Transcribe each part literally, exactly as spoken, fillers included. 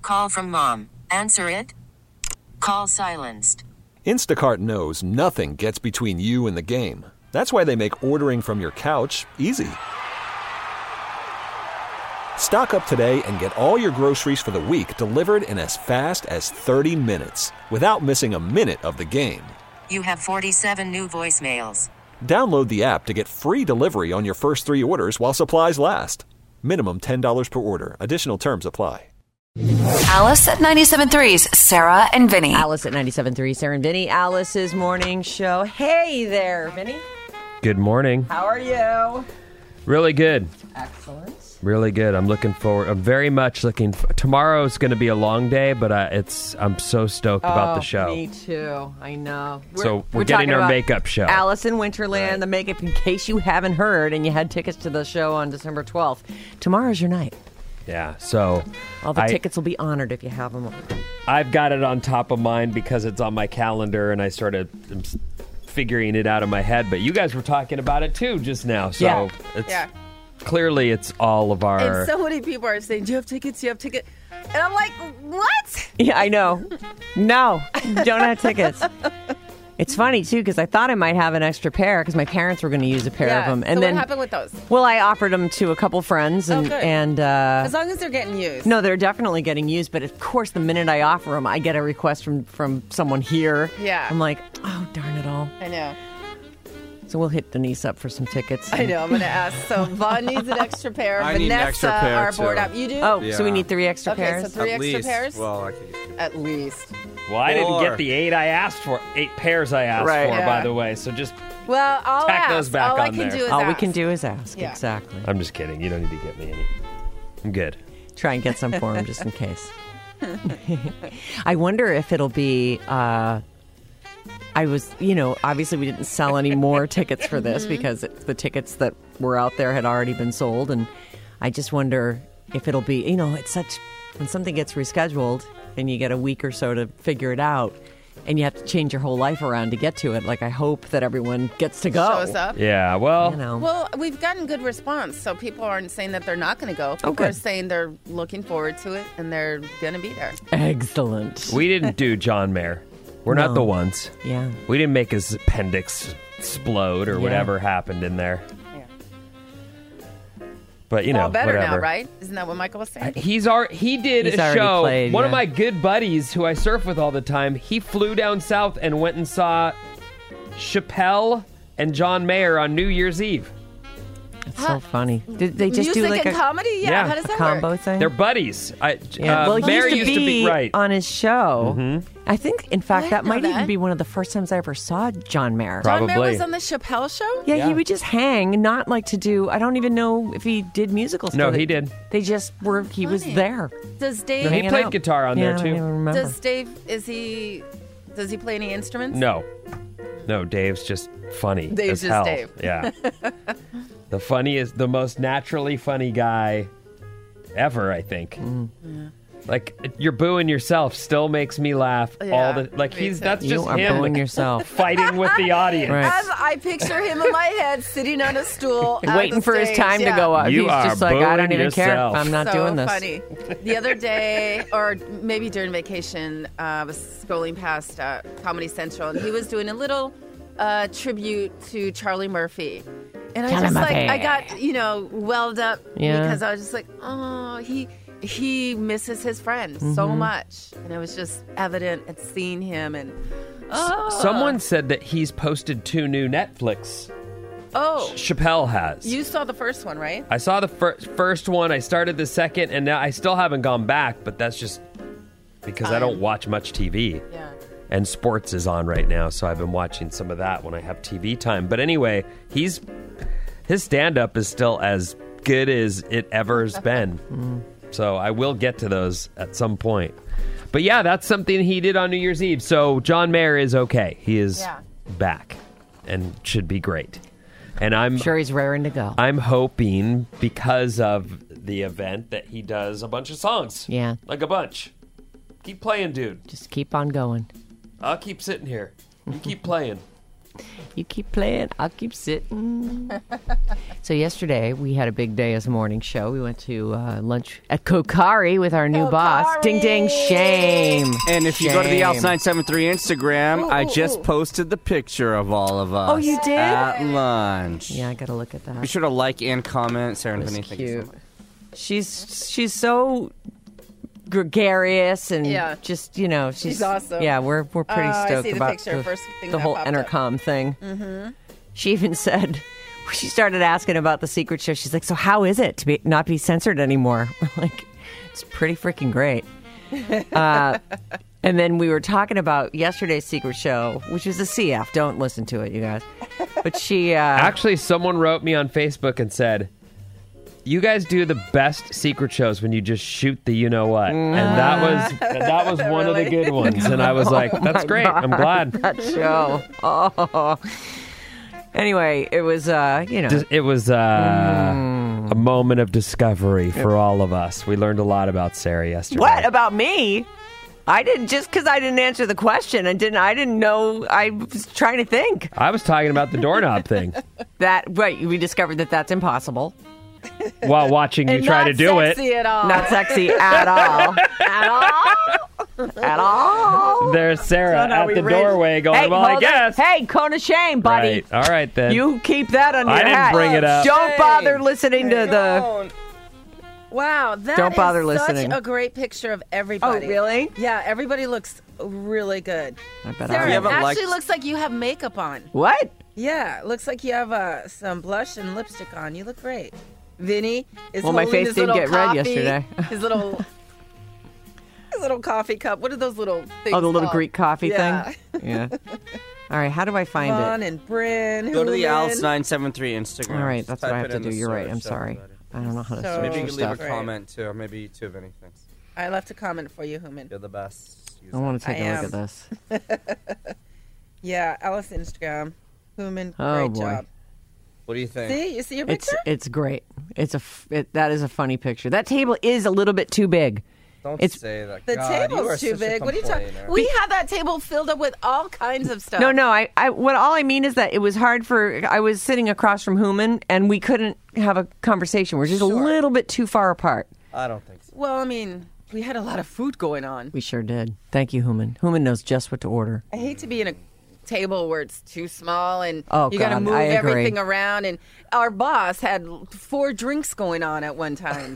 Call from mom. Answer it. Call silenced. Instacart knows nothing gets between you and the game. That's why they make ordering from your couch easy. Stock up today and get all your groceries for the week delivered in as fast as thirty minutes without missing a minute of the game. You have forty-seven new voicemails. Download the app to get free delivery on your first three orders while supplies last. Minimum ten dollars per order. Additional terms apply. Alice at ninety-seven point three's Sarah and Vinny. Alice at ninety-seven point three, Sarah and Vinny. Alice's morning show. Hey there, Vinny. Good morning. How are you? Really good. Excellent. Really good. I'm looking forward. I'm very much looking. For, tomorrow's going to be a long day, but uh, it's. I'm so stoked oh, about the show. Me too. I know. We're, so we're, we're getting our about makeup show. Alice in Winterland, right. The makeup. In case you haven't heard, and you had tickets to the show on December twelfth, tomorrow's your night. Yeah. So all the I, tickets will be honored if you have them. I've got it on top of mine because it's on my calendar, and I sort of am figuring it out in my head. But you guys were talking about it too just now. So yeah. it's. Yeah. Clearly, it's all of our... And so many people are saying, do you have tickets? Do you have tickets? And I'm like, what? Yeah, I know. No, don't have tickets. It's funny, too, because I thought I might have an extra pair because my parents were going to use a pair yeah, of them. And so then, what happened with those? Well, I offered them to a couple friends. And, oh, good. and uh, as long as they're getting used. No, they're definitely getting used. But, of course, the minute I offer them, I get a request from, from someone here. Yeah. I'm like, oh, darn it all. I know. So we'll hit Denise up for some tickets. I know. I'm going to ask. So Vaughn needs an extra pair. I Vanessa, need an extra pair, our board too. up. You do? Oh, Yeah. so we need three extra okay, pairs? so three At extra least. pairs? Well, I could use two. At least. Well, I didn't Four. get the eight I asked for. Eight pairs I asked Right. for, Yeah. by the way. So just... Well, I'll Tack ask. those back All I on can there. do is All ask. we can do is ask. Yeah. Exactly. I'm just kidding. You don't need to get me any. I'm good. Try and get some for him just in case. I wonder if it'll be... Uh, I was, you know, obviously we didn't sell any more tickets for this Mm-hmm. because it, the tickets that were out there had already been sold. And I just wonder if it'll be, you know, it's such, when something gets rescheduled and you get a week or so to figure it out and you have to change your whole life around to get to it. Like, I hope that everyone gets to go. Shows up. Yeah, well... You know. Well, we've gotten good response, so people aren't saying that they're not going to go. People good. are saying they're looking forward to it and they're going to be there. Excellent. We didn't do John Mayer. We're not No. the ones. Yeah. We didn't make his appendix explode or Yeah. whatever happened in there. Yeah. But, you All know, better whatever. now, right? Isn't that what Michael was saying? He's ar- He did He's a already show. played, One of yeah. my good buddies who I surf with all the time, he flew down south and went and saw Chappelle and John Mayer on New Year's Eve. It's so funny. Did they just Music do like and a, comedy? Yeah. Yeah. How does a that combo work? thing? They're buddies. I, Yeah. uh, well, he Mayer used to, be right. on his show. Mm-hmm. I think, in fact, I that didn't know might even that. be one of the first times I ever saw John Mayer. Prob- John Mayer Probably. was on the Chappelle show? Yeah, Yeah. he would just hang, not like to do. I don't even know if he did musicals. No, They- he did. They just were. He was Funny. there. Does Dave? He hanging played out. guitar on yeah, there, I too. don't even remember. Does Dave? Is he? Does he play any instruments? No. No, Dave's just funny. Dave's as just hell. Dave. Yeah. The funniest, the most naturally funny guy ever, I think. Mm. Yeah. Like, you're booing yourself still makes me laugh Yeah, all the like me he's too. that's You just are him booing like, yourself. fighting with the audience. Right. As I picture him in my head, sitting on a stool, at Waiting the for his stage. time Yeah. to go up. You He's are just like, I don't booing even care. yourself. I'm not so doing this. funny. The other day, or maybe during vacation, uh, I was scrolling past uh, Comedy Central, and he was doing a little uh, tribute to Charlie Murphy. And I was Charlie just like, Murphy. I got, you know, welled up Yeah. because I was just like, oh, he he misses his friend Mm-hmm. so much. And it was just evident at seeing him. And oh, Someone said that he's posted two new Netflix. oh, Chappelle has. you saw the first one, right? I saw the fir- first one. I started the second, and now I still haven't gone back. But that's just because I don't watch much T V. Yeah. And sports is on right now, so I've been watching some of that when I have T V time. But anyway, he's his stand-up is still as good as it ever's been. Mm. So I will get to those at some point. But yeah, that's something he did on New Year's Eve. So John Mayer is okay. He is Yeah. back and should be great. And I'm Sure, he's raring to go. I'm hoping because of the event that he does a bunch of songs. Yeah. Like a bunch. Keep playing, dude. Just keep on going. I'll keep sitting here. You keep playing. You keep playing, I'll keep sitting. So yesterday, we had a big day as a morning show. We went to uh, lunch at Kokari with our new Kokari. boss. Ding, ding, shame. And if you go to the Shame. Alice nine seven three Instagram, Ooh, I ooh, just ooh. posted the picture of all of us. Oh, you did? At lunch. Yeah, I got to look at Be that. sure to like and comment. Sarah and It was Vinny, thank you so cute. much. She's she's so gregarious and Yeah. just, you know, she's, She's awesome. Yeah, we're we're pretty Oh, I stoked see the about picture, the, first thing the that whole popped up. intercom thing. Mm-hmm. She even said, she started asking about the secret show. She's like, so how is it to be not be censored anymore? We're like, it's pretty freaking great. Uh, and then we were talking about yesterday's secret show, which was a C F. Don't listen to it, you guys. But she... Uh, Actually, someone wrote me on Facebook and said, you guys do the best secret shows when you just shoot the you know what. And that was that was one of the Really? good ones. And I was like, that's my great. I'm glad. that show. Oh. Anyway, it was, uh, you know... It was uh, a moment of discovery for all of us. We learned a lot about Sarah yesterday. What about me? I didn't just because I didn't answer the question. I didn't. I didn't know. I was trying to think I was talking about the doorknob thing that. Right, we discovered that that's impossible. while watching you And try not to do it. sexy at all. Not sexy at all. At all. At all. There's Sarah Not how at we the raise- doorway going, Hey, well, I hold on. guess. Hey, cone of shame, buddy. Right. All right, then. You keep that under I your didn't hat. bring it up. Don't bother listening to the. Wow, that Don't bother is listening. such a great picture of everybody. Oh, really? Yeah, everybody looks really good. I bet Sarah, I it haven't actually liked- looks like you have makeup on. What? Yeah, it looks like you have uh, some blush and lipstick on. You look great. Vinny is Well, my holding face his did little get red coffee, yesterday. His little, his little coffee cup. What are those little things? Oh, the little called? Greek coffee Yeah. thing. Yeah. All right. How do I find Vaughn it? and Bryn. Go to the Hooman. Alice nine seven three Instagram. All right. Just That's what type I have it to in do. the You're right. search, I'm sorry. everybody. I don't know how to So- search Maybe you for can leave a stuff. comment too. Maybe you too, Vinny. Thanks. I left a comment for you, Hooman. You're the best. Use I it. want to take I a am. look at this. Yeah, Alice Instagram. Hooman, Oh, great boy. job. What do you think? See, you see your It's picture? it's great. It's a f- it, that is a funny picture. That table is a little bit too big. Don't It's- say that. The God, you are table's too such a big. What are you talking? complainer. We had that table filled up with all kinds of stuff. No, no. I, I what all I mean is that it was hard for. I was sitting across from Human, and we couldn't have a conversation. We're just a Sure. little bit too far apart. I don't think so. Well, I mean, we had a lot of food going on. We sure did. Thank you, Human. Human knows just what to order. I hate to be in a table where it's too small and Oh, you got to God, move I agree. everything around. And our boss had four drinks going on at one time.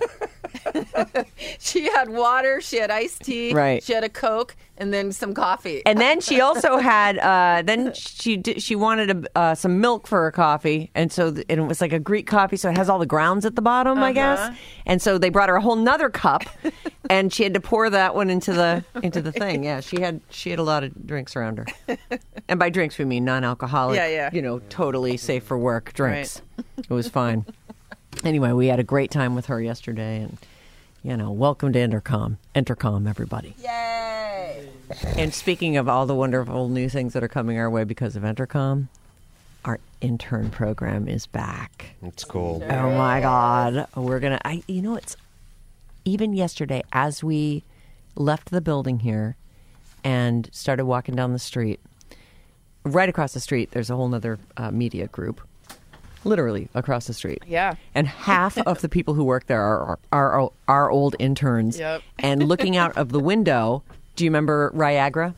She had water, she had iced tea, Right. she had a Coke, and then some coffee. And then she also had. Uh, then she did, she wanted a, uh, some milk for her coffee, and so th- and it was like a Greek coffee, so it has all the grounds at the bottom, I guess. Uh-huh. And so they brought her a whole nother cup, and she had to pour that one into the into the thing. Yeah, she had she had a lot of drinks around her, and by drinks we mean non-alcoholic. Yeah, yeah. You know, totally safe for work drinks. It was fine. Anyway, we had a great time with her yesterday, and you know, welcome to Intercom. Intercom, everybody. Yay! And speaking of all the wonderful new things that are coming our way because of Intercom, our intern program is back. It's cool. Oh my God. We're going to, I, you know, it's even yesterday as we left the building here and started walking down the street, right across the street, there's a whole nother uh, media group. Literally across the street. Yeah. And half of the people who work there are are, are, are old interns. Yep. And looking out of the window, do you remember Niagara?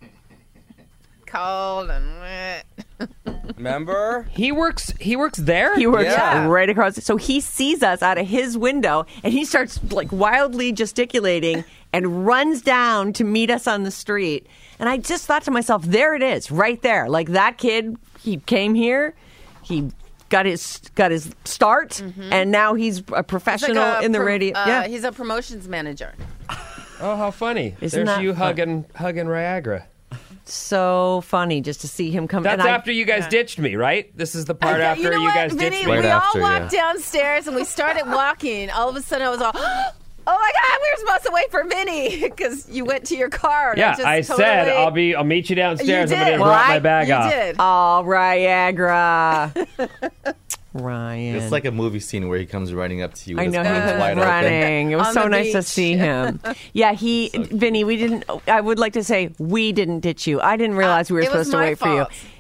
Cold and wet. Remember? He works. He works there. He works Yeah. right across. So he sees us out of his window, and he starts like wildly gesticulating and runs down to meet us on the street. And I just thought to myself, there it is, right there. Like that kid, he came here, he got his got his start, and now he's a He's like professional a in the pro- radio. uh, yeah, He's a promotions manager. Oh, how funny! Isn't There's that you fun? hugging hugging Niagara. so funny just to see him come. That's and I- after you guys ditched me, right? This is the part after you, know you what, guys Vinny, ditched we me. Right all after, walked yeah. downstairs and we started walking. All of a sudden, I was all, "Oh my God, we were supposed to wait for Vinny because you went to your car." And Yeah, just I said totally- I'll be. I'll meet you downstairs. You I'm gonna did. drop Well, my I- bag You off. did. Oh, Niagara. Ryan. It's like a movie scene where he comes running up to you. With I know his he arms was wide open. running. It was On so the nice to beach. see him. Yeah, he, Vinny, we didn't, I would like to say we didn't ditch you. I didn't realize we were Uh, it was supposed to my wait for you. fault.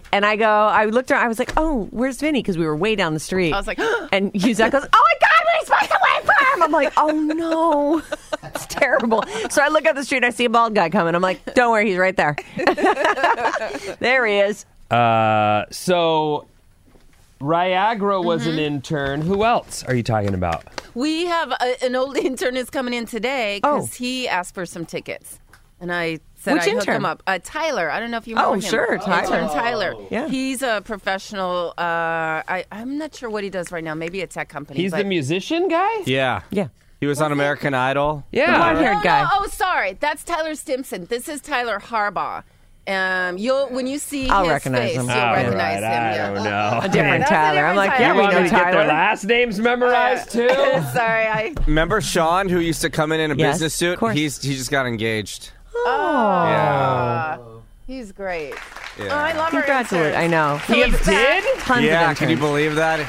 And I go, I looked around, I was like, oh, where's Vinny? Because we were way down the street. I was like, and Yuzette goes, oh my God, what are you supposed to wait for him? I'm like, oh no, it's terrible. So I look up the street, I see a bald guy coming. I'm like, don't worry, he's right there. There he is. Uh, so Ryagra was Mm-hmm. an intern. Who else are you talking about? we have a, an old intern who's coming in today because Oh. he asked for some tickets. And I said Which I'd hook intern? him up. Uh, Tyler. I don't know if you know Oh, him. sure, Tyler. Intern Tyler. Yeah. He's a professional. Uh, I, I'm not sure what he does right now. Maybe a tech company. He's but the musician guy? Yeah. Yeah. He was on American Idol. Yeah. Blonde-haired No, guy. no, oh, sorry. That's Tyler Stimson. This is Tyler Harbaugh. Um, you'll when you see I'll his recognize face, him. you'll All recognize right, him. I yeah. don't know. A different That's a Tyler. I'm different like, Tyler. yeah, You we want know me to get their Tyler. last names memorized too? Sorry, I. Remember Sean, who used to come in in a Yes, business of suit? course. He's he just got engaged. Oh, Yeah. he's great. Yeah. Oh, I love our Congratulations. interns. I know. So He it's did? back. Tons Yeah, of can you interns. believe that?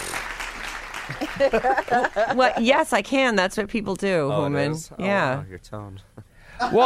Well, yes, I can. That's what people do, Oh, it woman. is? Oh, Yeah. wow, your tone. Well,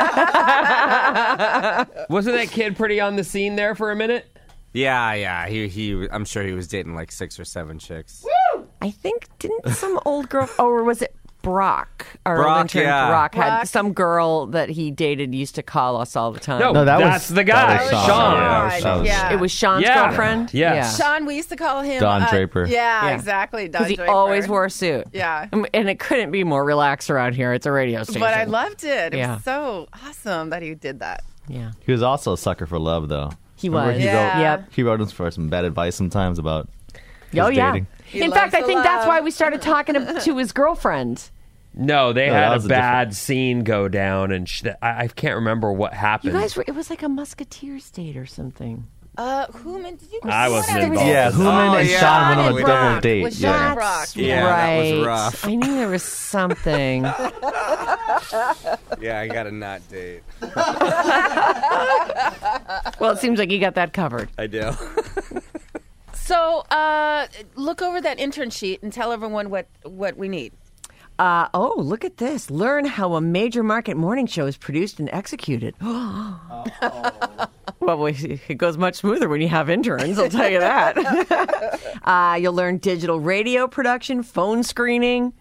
I- wasn't that kid pretty on the scene there for a minute? Yeah, yeah. He he. I'm sure he was dating like six or seven chicks. I think, didn't some old girl, oh, or was it Brock? Our Brock, old intern yeah. Brock had Brock. some girl that he dated used to call us all the time. No, No, that that's was- the guy, that was Sean. Sean. Yeah, that was Sean. yeah. It was Sean's Yeah. girlfriend? Yes. Sean, we used to call him Don uh, Draper. Yeah, Yeah. exactly. Don Because he Draper. always wore a suit. Yeah. Um, And it couldn't be more relaxed around here. It's a radio station. But I loved it. It Yeah. was so awesome that he did that. Yeah. He was also a sucker for love, though. He Remember was. He Yeah. wrote, Yep. He wrote us for some bad advice sometimes about his Oh, yeah. dating. He In loves fact, I the think that's love. why we started talking to, to his girlfriend. No, they No, that had a was a bad different- scene go down, and sh- I-, I can't remember what You happened. guys were, it was like a Musketeers date or something. Uh, Human, did you? I wasn't What involved. Yeah, Hooman Oh, and yeah. Sean went on Sean a and double Brock date. with Sean Yeah. and Brock. Yeah, right. that was rough. I knew there was something. Yeah, I got a not date. Well, it seems like you got that covered. I do. So, uh, look over that intern sheet and tell everyone what, what we need. Uh, oh, look at this. Learn how a major market morning show is produced and executed. Well, we- it goes much smoother when you have interns, I'll tell you that. uh, you'll learn digital radio production, phone screening,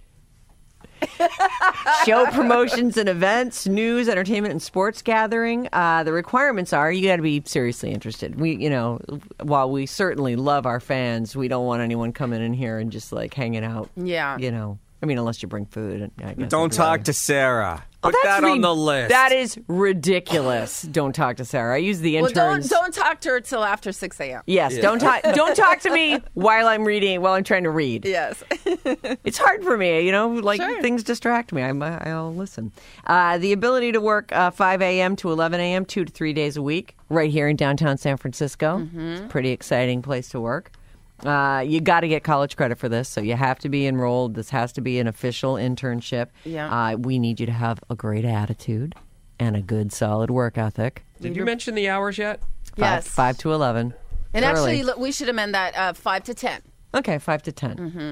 show promotions and events, news, entertainment, and sports gathering. Uh, the requirements are you got to be seriously interested. We, you know, while we certainly love our fans, we don't want anyone coming in here and just like hanging out. Yeah. You know, I mean, unless you bring food. I guess Don't I'd talk rather- to Sarah. Oh, Put that that's on rid- the list. That is ridiculous. Don't talk to Sarah. I use the Well, interns. don't don't talk to her till after six a.m. Yes, don't talk. Don't talk to me while I'm reading. While I'm trying to read. Yes. It's hard for me, you know. Like Sure. things distract me. I'm, I'll listen. Uh, the ability to work uh, five a.m. to eleven a.m. two to three days a week, right here in downtown San Francisco. It's a pretty exciting place to work. Uh, you got to get college credit for this, so you have to be enrolled. This has to be an official internship. Yeah. Uh, we need you to have a great attitude and a good, solid work ethic. Did you mention the hours yet? Five, Yes. five to eleven. And Early. actually, look, we should amend that uh, five to ten. Okay, five to ten. Mm-hmm.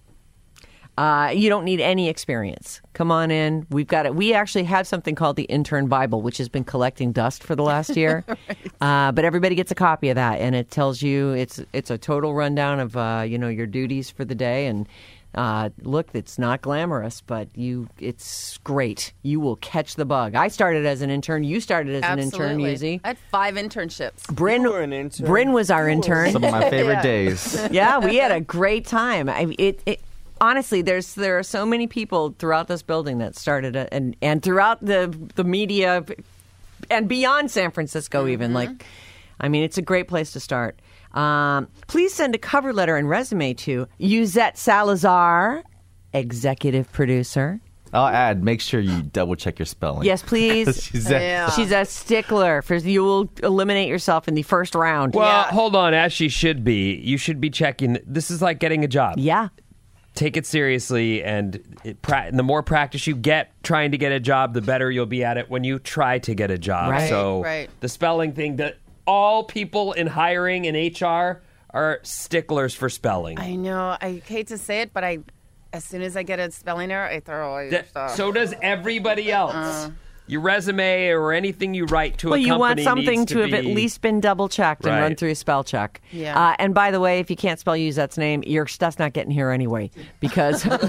Uh, you don't need any experience. Come on in. We've got it. We actually have something called the Intern Bible, which has been collecting dust for the last year. right. uh, but everybody gets a copy of that, and it tells you it's it's a total rundown of uh, you know your duties for the day. And uh, look, it's not glamorous, but you it's great. You will catch the bug. I started as an intern. You started as an intern, Absolutely. Muzi. I had five internships. Bryn, You were an intern. Bryn was our intern. Some of my favorite Yeah. days. Yeah, we had a great time. I, it, it honestly, there's there are so many people throughout this building that started it, and and throughout the the media, and beyond San Francisco, even like, I mean, it's a great place to start. Um, please send a cover letter and resume to Yuzette Salazar, executive producer. I'll add, make sure you double check your spelling. Yes, please. She's that- Yeah. She's a stickler for you will eliminate yourself in the first round. Well, Yeah. hold on. As she should be, you should be checking. This is like getting a job. Yeah. Take it seriously, and it, pra- the more practice you get trying to get a job, the better you'll be at it when you try to get a job. Right. So Right. the spelling thing, that all people in hiring and H R are sticklers for spelling. I know. I hate to say it, but I, as soon as I get a spelling error, I throw all your That- stuff. so does everybody else. Uh, your resume or anything you write to well, a you want company something needs to, to have at be- least been double checked and Right. run through a spell check. Yeah. Uh, and by the way, if you can't spell Uzette's name, your stuff's not getting here anyway, because the,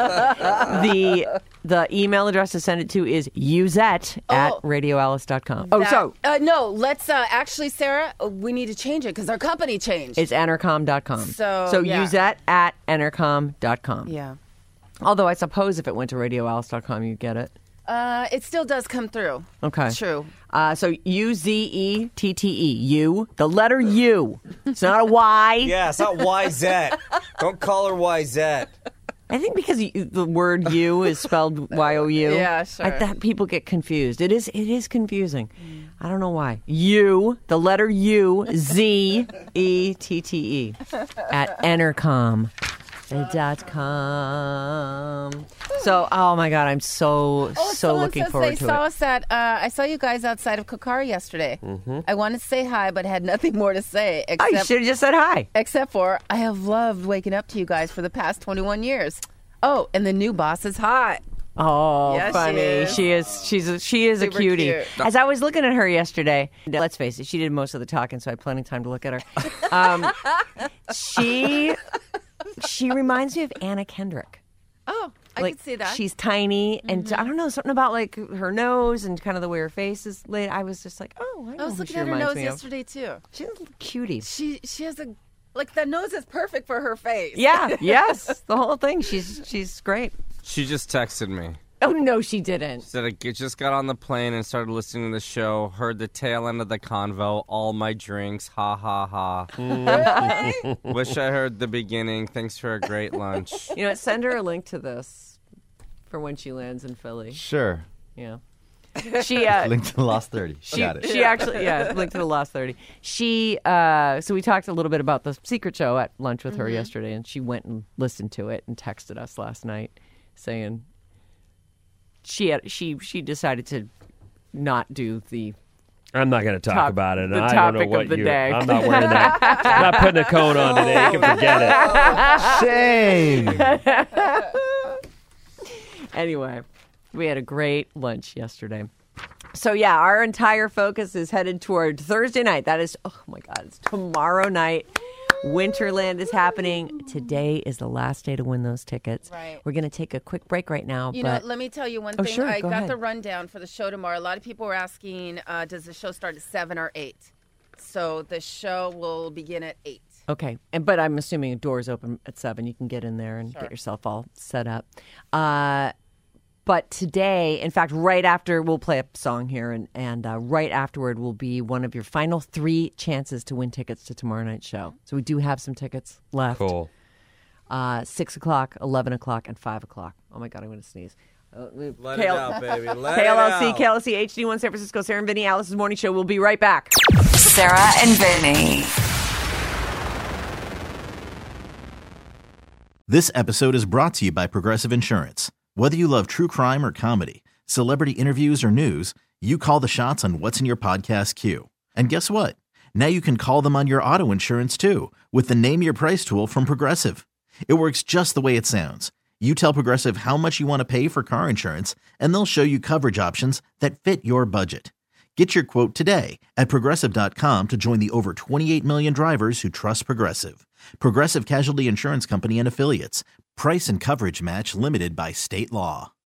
the the email address to send it to is uzette at Oh. radio alice dot com. Oh, That- so uh, no, let's uh, actually, Sarah, uh, we need to change it because our company changed. it's entercom dot com. So, so yeah. uzette at entercom dot com. yeah. Although I suppose if it went to radio alice dot com, you'd get it. Uh, it still does come through. Okay. True. Uh, so U Z E T T E. U. The letter U. It's not a Y. Yeah, it's not Y Z. Don't call her Y Z. I think because you, the word "you" is spelled Y O U. Yeah, sure. I thought people get confused. It is. It is confusing. I don't know why. U, the letter U, Z E T T E, at entercom dot com. So, oh my God, I'm so Oh, so someone looking says forward they to saw it. us at. Uh, I saw you guys outside of Kokari yesterday. Mm-hmm. I wanted to say hi, but had nothing more to say Oh, you except should have just said hi. except for I have loved waking up to you guys for the past twenty-one years. Oh, and the new boss is hot. Oh, Yes, she funny. is. She is. She's a, she is Super a cutie. cute. As I was looking at her yesterday, let's face it, she did most of the talking, so I had plenty of time to look at her. Um, she she reminds me of Anna Kendrick. Oh, I Like, can see that. She's tiny, and I don't know, something about like her nose and kind of the way her face is laid. I was just like, oh, I know I was who looking she at her reminds nose me of. yesterday too. She's a little cutie. She she has a like the nose is perfect for her face. Yeah, yes, the whole thing. She's she's great. She just texted me. Oh no, she didn't. Said I g- just got on the plane and started listening to the show. Heard the tail end of the convo. All my drinks. Ha ha ha. Wish I heard the beginning. Thanks for a great lunch. You know what? Send her a link to this for when she lands in Philly. Sure. Yeah. She uh, Link to the Lost thirty. She, Got it. she actually, yeah, link to the last thirty. She, uh, so we talked a little bit about the secret show at lunch with her Mm-hmm. yesterday, and she went and listened to it and texted us last night saying she had, she she decided to not do the. I'm not going to talk Top- about it. the I don't topic know what of the you. day. I'm not wearing that. I'm not putting a coat on today. You can forget it. Shame. Anyway, we had a great lunch yesterday. So yeah, our entire focus is headed toward Thursday night. That is, oh my God, it's tomorrow night. Winterland is happening. Today is the last day to win those tickets. Right. We're going to take a quick break right now. You but know, let me tell you one Oh, thing. sure, I go got ahead. the rundown for the show tomorrow. A lot of people were asking, uh, does the show start at seven or eight? So the show will begin at eight. Okay, and but I'm assuming doors open at seven. You can get in there and Sure. get yourself all set up. Uh, but today, in fact, right after we'll play a song here, and and uh, right afterward will be one of your final three chances to win tickets to tomorrow night's show. So we do have some tickets left. Cool. Uh, six o'clock, eleven o'clock, and five o'clock. Oh my God, I'm going to sneeze. Uh, Let K L- it out, baby. Let K L L C, it out. K L L C, H D one San Francisco, Sarah and Vinny, Alice's Morning Show. We'll be right back. Sarah and Vinny. This episode is brought to you by Progressive Insurance. Whether you love true crime or comedy, celebrity interviews or news, you call the shots on what's in your podcast queue. And guess what? Now you can call them on your auto insurance too with the Name Your Price tool from Progressive. It works just the way it sounds. You tell Progressive how much you want to pay for car insurance, and they'll show you coverage options that fit your budget. Get your quote today at Progressive dot com to join the over twenty-eight million drivers who trust Progressive. Progressive Casualty Insurance Company and Affiliates. Price and coverage match limited by state law.